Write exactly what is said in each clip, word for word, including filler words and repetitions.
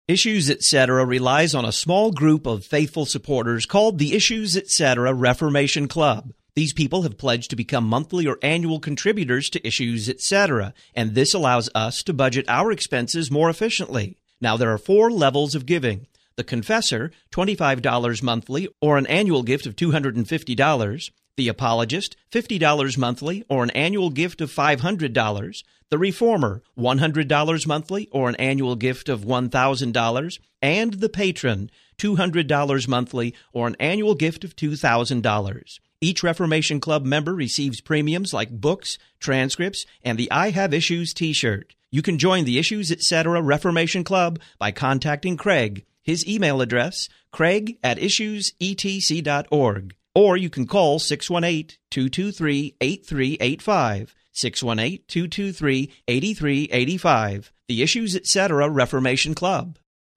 Issues Etc. relies on a small group of faithful supporters called the Issues Etc. Reformation Club. These people have pledged to become monthly or annual contributors to Issues Etc., and this allows us to budget our expenses more efficiently. Now, there are four levels of giving. The Confessor, twenty-five dollars monthly, or an annual gift of two hundred fifty dollars. The Apologist, fifty dollars monthly, or an annual gift of five hundred dollars. The Reformer, one hundred dollars monthly, or an annual gift of one thousand dollars. And the Patron, two hundred dollars monthly, or an annual gift of two thousand dollars. Each Reformation Club member receives premiums like books, transcripts, and the I Have Issues t-shirt. You can join the Issues Etc. Reformation Club by contacting Craig. His email address, craig at issues e t c dot org. Or you can call six one eight, two two three, eight three eight five, six one eight, two two three, eight three eight five. The Issues Etc. Reformation Club.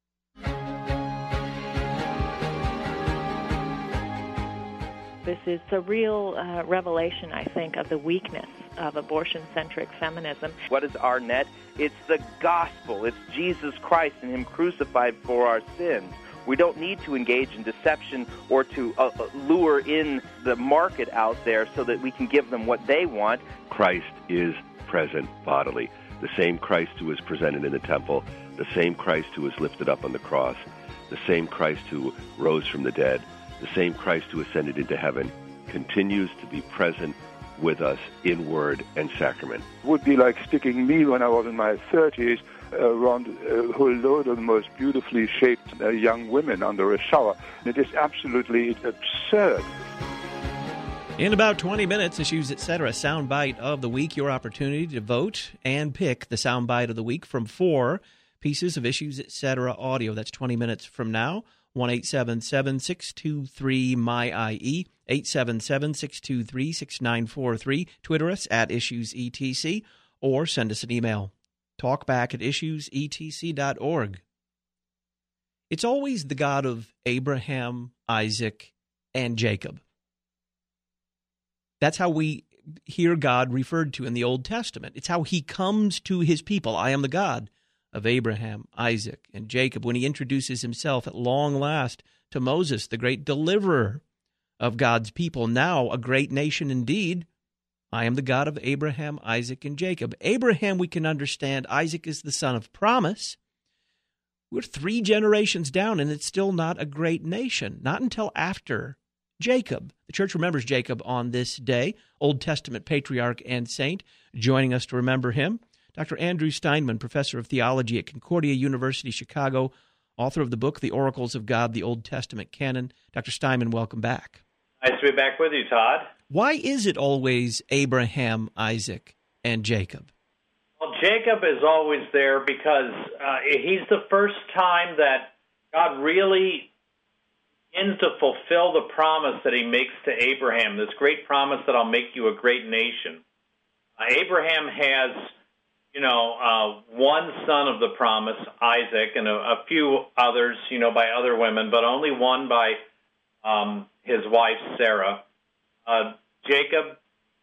This is a real uh, revelation, I think, of the weakness of abortion-centric feminism. What is our net? It's the gospel. It's Jesus Christ and Him crucified for our sins. We don't need to engage in deception or to uh, lure in the market out there so that we can give them what they want. Christ is present bodily. The same Christ who was presented in the temple, the same Christ who was lifted up on the cross, the same Christ who rose from the dead, the same Christ who ascended into heaven, continues to be present with us in word and sacrament. It would be like sticking me when I was in my thirties around a whole load of the most beautifully shaped uh, young women under a shower. It is absolutely absurd. In about twenty minutes, Issues Etc. Soundbite of the Week, your opportunity to vote and pick the soundbite of the week from four pieces of Issues Etc. audio. That's twenty minutes from now. one eight seven seven, six two three, M Y I E, eight seven seven, six two three, six nine four three. Twitter us at IssuesETC or send us an email. Talkback at issues e t c dot org. It's always the God of Abraham, Isaac, and Jacob. That's how we hear God referred to in the Old Testament. It's how He comes to His people. I am the God of Abraham, Isaac, and Jacob, when He introduces Himself at long last to Moses, the great deliverer of God's people, now a great nation indeed. I am the God of Abraham, Isaac, and Jacob. Abraham, we can understand. Isaac is the son of promise. We're three generations down, and it's still not a great nation. Not until after Jacob. The church remembers Jacob on this day, Old Testament patriarch and saint. Joining us to remember him, Doctor Andrew Steinman, professor of theology at Concordia University, Chicago, author of the book, The Oracles of God, the Old Testament Canon. Doctor Steinman, welcome back. Nice to be back with you, Todd. Why is it always Abraham, Isaac, and Jacob? Well, Jacob is always there because uh, he's the first time that God really begins to fulfill the promise that He makes to Abraham, this great promise that I'll make you a great nation. Uh, Abraham has, you know, uh, one son of the promise, Isaac, and a, a few others, you know, by other women, but only one by um, his wife, Sarah. Uh, Jacob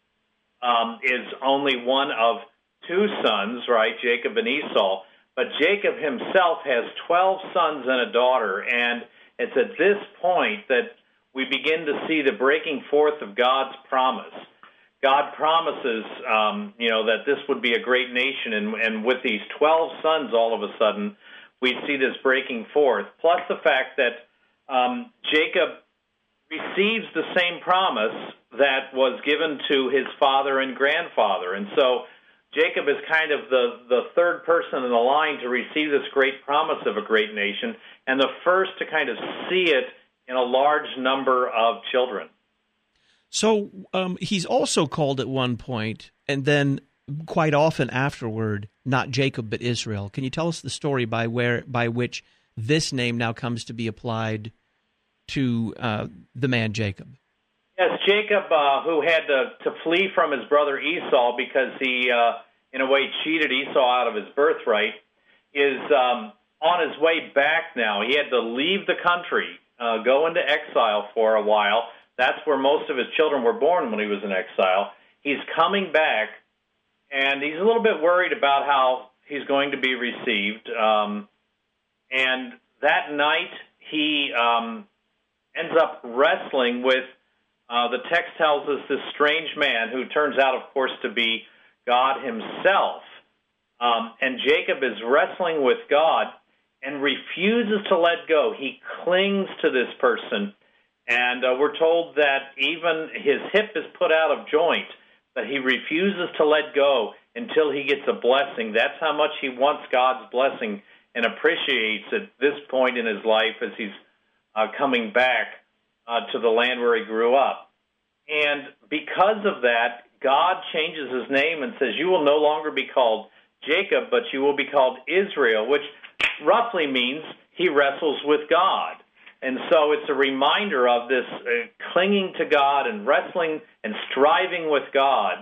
um, is only one of two sons, right, Jacob and Esau, but Jacob himself has twelve sons and a daughter, and it's at this point that we begin to see the breaking forth of God's promise. God promises, um, you know, that this would be a great nation, and, and with these twelve sons, all of a sudden, we see this breaking forth, plus the fact that um, Jacob receives the same promise that was given to his father and grandfather. And so Jacob is kind of the, the third person in the line to receive this great promise of a great nation, and the first to kind of see it in a large number of children. So um, he's also called at one point, and then quite often afterward, not Jacob but Israel. Can you tell us the story by where by which this name now comes to be applied to uh, the man Jacob? Yes, Jacob, uh, who had to, to flee from his brother Esau because he, uh, in a way, cheated Esau out of his birthright, is um, on his way back now. He had to leave the country, uh, go into exile for a while. That's where most of his children were born when he was in exile. He's coming back, and he's a little bit worried about how he's going to be received. Um, And that night, he um, ends up wrestling with, uh, the text tells us, this strange man who turns out, of course, to be God himself. Um, and Jacob is wrestling with God and refuses to let go. He clings to this person. And uh, we're told that even his hip is put out of joint, that he refuses to let go until he gets a blessing. That's how much he wants God's blessing and appreciates at this point in his life as he's uh, coming back uh, to the land where he grew up. And because of that, God changes his name and says, you will no longer be called Jacob, but you will be called Israel, which roughly means he wrestles with God. And so it's a reminder of this uh, clinging to God and wrestling and striving with God,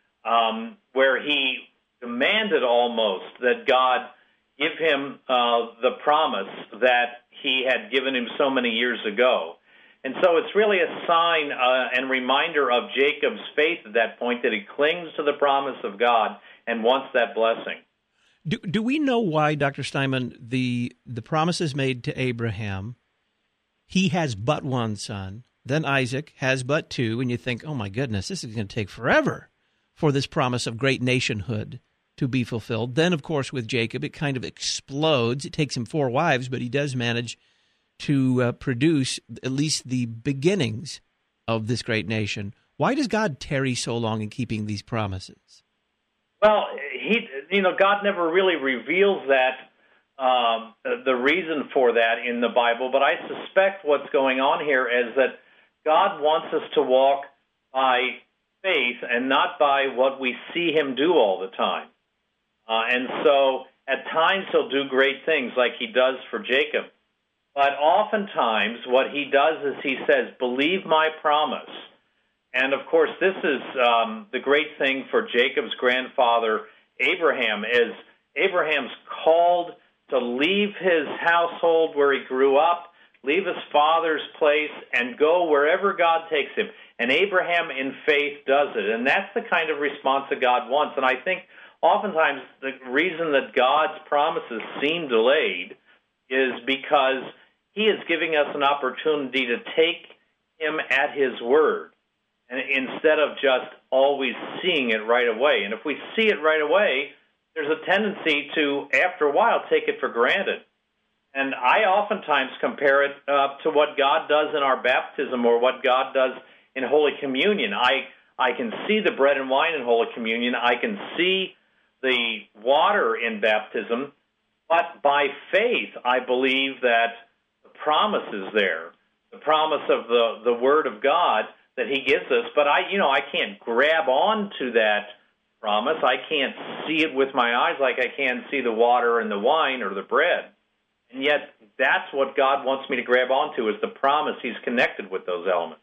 um, where he demanded almost that God give him uh, the promise that he had given him so many years ago. And so it's really a sign uh, and reminder of Jacob's faith at that point, that he clings to the promise of God and wants that blessing. Do, do we know why, Doctor Steinman, the, the promises made to Abraham, he has but one son, then Isaac has but two, and you think, oh my goodness, this is going to take forever for this promise of great nationhood to be fulfilled. Then, of course, with Jacob, it kind of explodes. It takes him four wives, but he does manage to uh, produce at least the beginnings of this great nation. Why does God tarry so long in keeping these promises? Well, he, you know, God never really reveals that, um, the reason for that in the Bible, but I suspect what's going on here is that God wants us to walk by faith and not by what we see him do all the time. Uh, and so at times he'll do great things like he does for Jacob. But oftentimes what he does is he says, believe my promise. And of course, this is um, the great thing for Jacob's grandfather, Abraham, is Abraham's called to leave his household where he grew up, leave his father's place, and go wherever God takes him. And Abraham in faith does it. And that's the kind of response that God wants. And I think oftentimes the reason that God's promises seem delayed is because he is giving us an opportunity to take him at his word, and instead of just always seeing it right away. And if we see it right away, there's a tendency to, after a while, take it for granted. And I oftentimes compare it uh, to what God does in our baptism or what God does in Holy Communion. I, I can see the bread and wine in Holy Communion. I can see the water in baptism. But by faith, I believe that the promise is there, the promise of the, the Word of God that he gives us. But I, you know, I can't grab on to that promise. I can't see it with my eyes like I can see the water and the wine or the bread. And yet that's what God wants me to grab onto, is the promise. He's connected with those elements.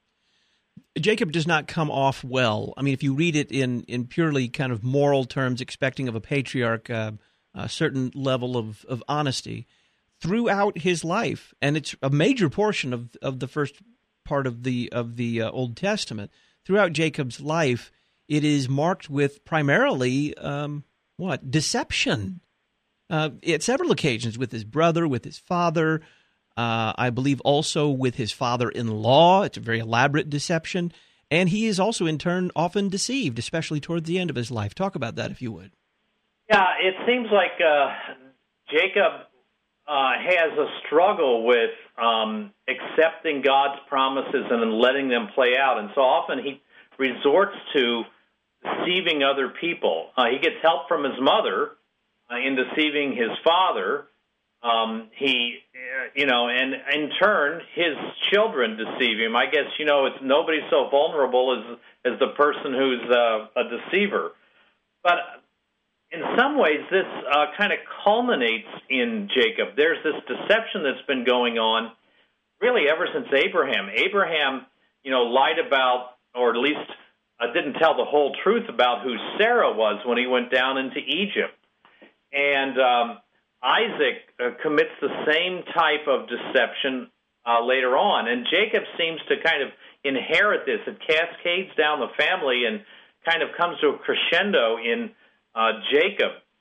Jacob does not come off well. I mean, if you read it in, in purely kind of moral terms, expecting of a patriarch uh, a certain level of, of honesty throughout his life, and it's a major portion of, of the first part of the of the uh, Old Testament. Throughout Jacob's life, it is marked with primarily um, what deception. Uh, at several occasions, with his brother, with his father, uh, I believe also with his father-in-law. It's a very elaborate deception, and he is also in turn often deceived, especially towards the end of his life. Talk about that, if you would. Yeah, it seems like uh, Jacob uh, has a struggle with um, accepting God's promises and then letting them play out. And so often he resorts to deceiving other people. Uh, he gets help from his mother uh, in deceiving his father. Um, he, uh, you know, and in turn, his children deceive him. I guess, you know, it's nobody's so vulnerable as, as the person who's uh, a deceiver. But in some ways, this uh, kind of culminates in Jacob. There's this deception that's been going on really ever since Abraham. Abraham, you know, lied about, or at least uh, didn't tell the whole truth about who Sarah was when he went down into Egypt. And um, Isaac uh, commits the same type of deception uh, later on. And Jacob seems to kind of inherit this. It cascades down the family and kind of comes to a crescendo in Uh, Jacob.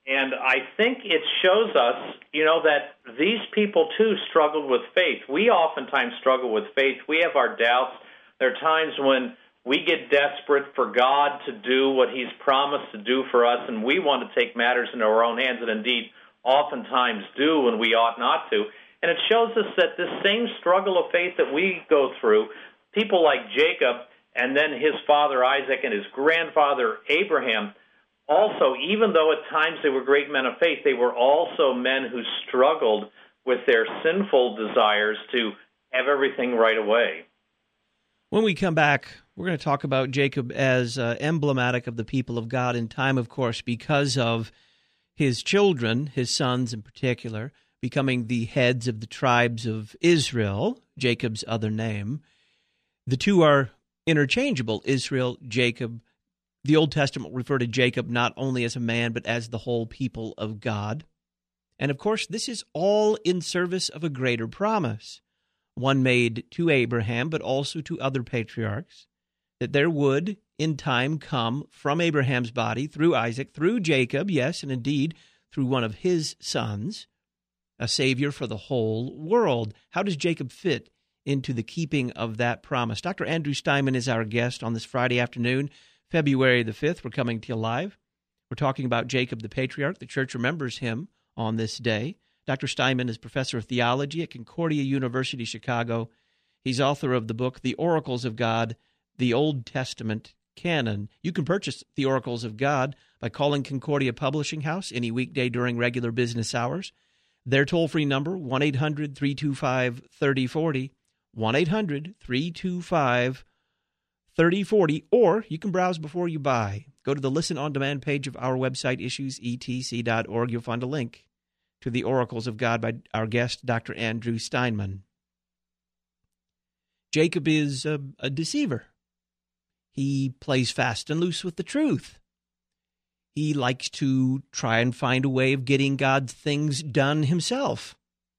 And I think it shows us, you know, that these people, too, struggled with faith. We oftentimes struggle with faith. We have our doubts. There are times when we get desperate for God to do what he's promised to do for us, and we want to take matters into our own hands, and indeed oftentimes do when we ought not to. And it shows us that this same struggle of faith that we go through, people like Jacob and then his father Isaac and his grandfather Abraham, also, even though at times they were great men of faith, they were also men who struggled with their sinful desires to have everything right away. When we come back, we're going to talk about Jacob as uh, emblematic of the people of God in time, of course, because of his children, his sons in particular, becoming the heads of the tribes of Israel, Jacob's other name. The two are interchangeable, Israel, Jacob. The Old Testament referred to Jacob not only as a man, but as the whole people of God. And of course, this is all in service of a greater promise, one made to Abraham, but also to other patriarchs, that there would, in time, come from Abraham's body, through Isaac, through Jacob, yes, and indeed, through one of his sons, a Savior for the whole world. How does Jacob fit into the keeping of that promise? Doctor Andrew Steinman is our guest on this Friday afternoon, February the fifth. We're coming to you live. We're talking about Jacob the patriarch. The church remembers him on this day. Doctor Steinman is professor of theology at Concordia University, Chicago. He's author of the book, The Oracles of God, the Old Testament Canon. You can purchase The Oracles of God by calling Concordia Publishing House any weekday during regular business hours. Their toll-free number, one eight hundred three two five three oh four oh, one eight hundred three two five three oh four oh, or you can browse before you buy. Go to the Listen On Demand page of our website, issues e t c dot org. You'll find a link to The Oracles of God by our guest, Doctor Andrew Steinman. Jacob is a, a deceiver. He plays fast and loose with the truth. He likes to try and find a way of getting God's things done himself.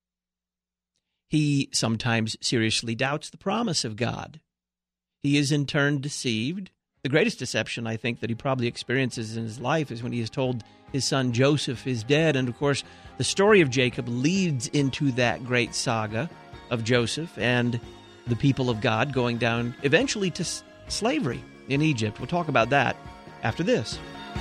He sometimes seriously doubts the promise of God. He is in turn deceived. The greatest deception, I think, that he probably experiences in his life is when he is told his son Joseph is dead. And, of course, the story of Jacob leads into that great saga of Joseph and the people of God going down eventually to s- slavery in Egypt. We'll talk about that after this.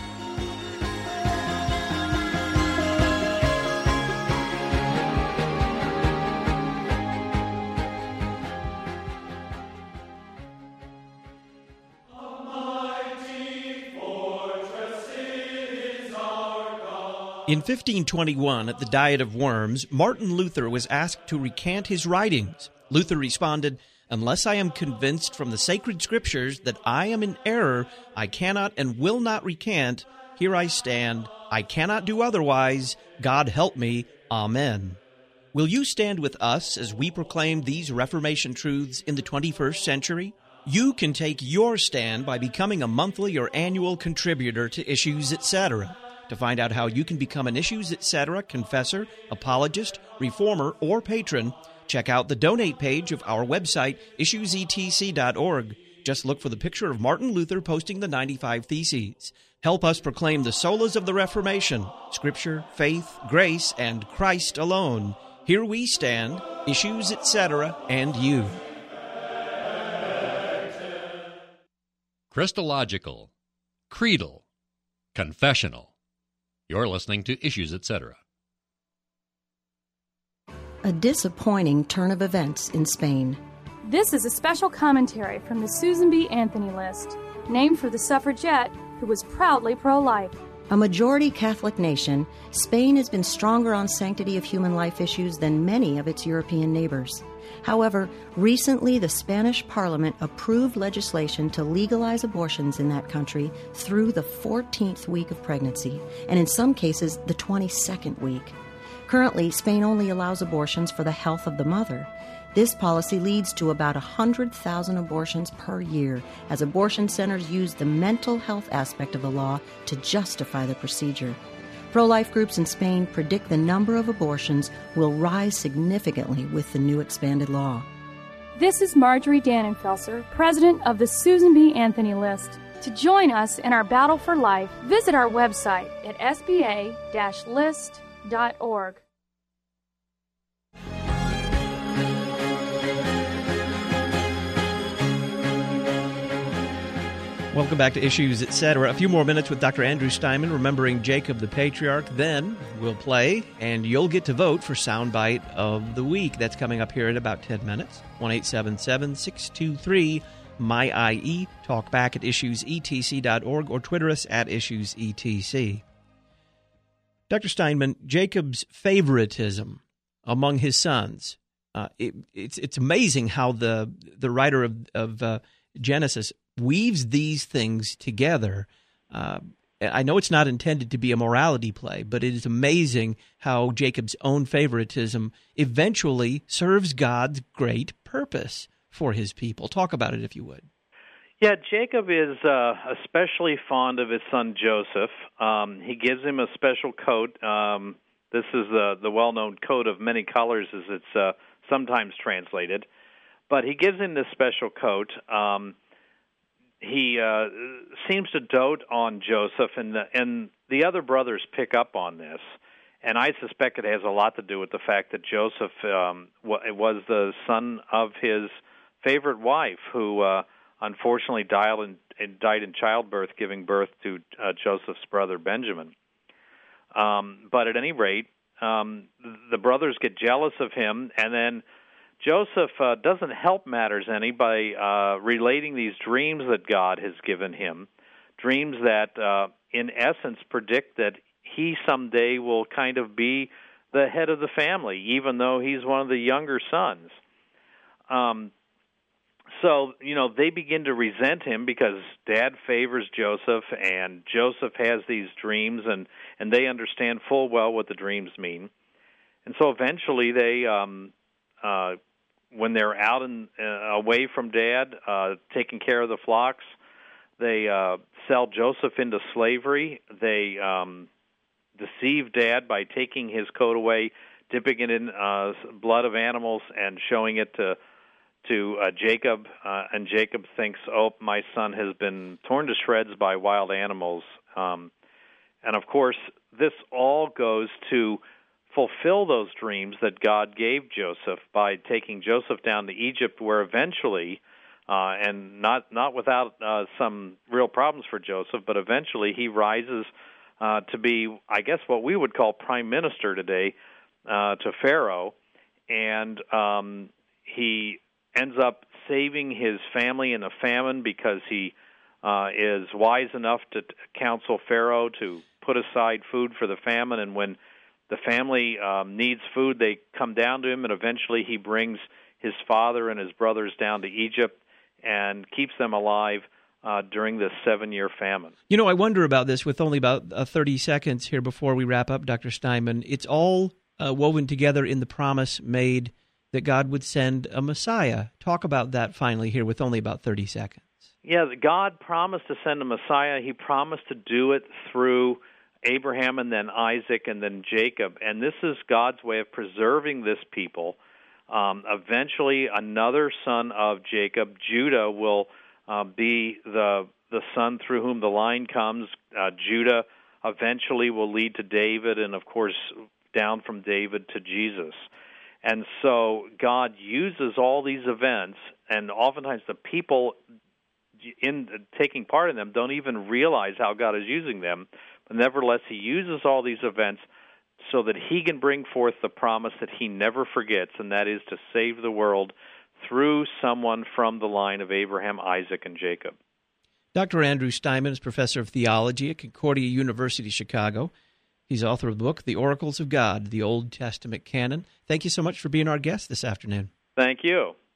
In fifteen twenty-one, at the Diet of Worms, Martin Luther was asked to recant his writings. Luther responded, "Unless I am convinced from the sacred scriptures that I am in error, I cannot and will not recant. Here I stand. I cannot do otherwise. God help me. Amen." Will you stand with us as we proclaim these Reformation truths in the twenty-first century? You can take your stand by becoming a monthly or annual contributor to Issues, et cetera. To find out how you can become an Issues, et cetera confessor, apologist, reformer, or patron, check out the donate page of our website, issues e t c dot org. Just look for the picture of Martin Luther posting the ninety-five Theses. Help us proclaim the solas of the Reformation, Scripture, faith, grace, and Christ alone. Here we stand, Issues, et cetera, and you. Christological, creedal, confessional. You're listening to Issues, et cetera. A disappointing turn of events in Spain. This is a special commentary from the Susan B. Anthony list, named for the suffragette who was proudly pro-life. A majority Catholic nation, Spain has been stronger on sanctity of human life issues than many of its European neighbors. However, recently the Spanish Parliament approved legislation to legalize abortions in that country through the fourteenth week of pregnancy, and in some cases, the twenty-second week. Currently, Spain only allows abortions for the health of the mother. This policy leads to about one hundred thousand abortions per year, as abortion centers use the mental health aspect of the law to justify the procedure. Pro-life groups in Spain predict the number of abortions will rise significantly with the new expanded law. This is Marjorie Dannenfelser, president of the Susan B. Anthony list. To join us in our battle for life, visit our website at s b a dash list dot org. Welcome back to Issues, et cetera. A few more minutes with Doctor Andrew Steinman, remembering Jacob the Patriarch. Then we'll play, and you'll get to vote for Soundbite of the Week. That's coming up here in about ten minutes. one eight seven seven, six two three, M Y I E. Talk back at issues e t c dot org or Twitter us at issues e t c. Doctor Steinman, Jacob's favoritism among his sons. Uh, it, it's it's amazing how the the writer of, of uh, Genesis weaves these things together. Uh, I know it's not intended to be a morality play, but it is amazing how Jacob's own favoritism eventually serves God's great purpose for his people. Talk about it, if you would. Yeah, Jacob is uh, especially fond of his son Joseph. Um, he gives him a special coat. Um, this is the, the well-known coat of many colors, as it's uh, sometimes translated. But he gives him this special coat. Um He uh, seems to dote on Joseph, and the, and the other brothers pick up on this. And I suspect it has a lot to do with the fact that Joseph um, was the son of his favorite wife, who uh, unfortunately died in, died in childbirth, giving birth to uh, Joseph's brother Benjamin. Um, but at any rate, um, the brothers get jealous of him, and then Joseph uh, doesn't help matters any by uh, relating these dreams that God has given him, dreams that, uh, in essence, predict that he someday will kind of be the head of the family, even though he's one of the younger sons. Um, so, you know, they begin to resent him because Dad favors Joseph, and Joseph has these dreams, and, and they understand full well what the dreams mean. And so eventually they... Um, uh, when they're out and uh, away from Dad, uh, taking care of the flocks, they uh, sell Joseph into slavery. They um, deceive Dad by taking his coat away, dipping it in uh, blood of animals, and showing it to to uh, Jacob. Uh, and Jacob thinks, "Oh, my son has been torn to shreds by wild animals." Um, and of course, this all goes to fulfill those dreams that God gave Joseph by taking Joseph down to Egypt, where eventually, uh, and not not without uh, some real problems for Joseph, but eventually he rises uh, to be, I guess, what we would call prime minister today uh, to Pharaoh, and um, he ends up saving his family in a famine because he uh, is wise enough to counsel Pharaoh to put aside food for the famine, and when the family um, needs food, they come down to him, and eventually he brings his father and his brothers down to Egypt and keeps them alive uh, during this seven-year famine. You know, I wonder about this with only about uh, thirty seconds here before we wrap up, Doctor Steinman. It's all uh, woven together in the promise made that God would send a Messiah. Talk about that finally here with only about thirty seconds. Yeah, God promised to send a Messiah. He promised to do it through Abraham and then Isaac and then Jacob. And this is God's way of preserving this people. Um, eventually, another son of Jacob, Judah, will uh, be the the son through whom the line comes. Uh, Judah eventually will lead to David, and of course, down from David to Jesus. And so God uses all these events, and oftentimes the people in taking part in them don't even realize how God is using them. But nevertheless, he uses all these events so that he can bring forth the promise that he never forgets, and that is to save the world through someone from the line of Abraham, Isaac, and Jacob. Doctor Andrew Steinman is professor of theology at Concordia University, Chicago. He's author of the book, The Oracles of God, the Old Testament Canon. Thank you so much for being our guest this afternoon. Thank you.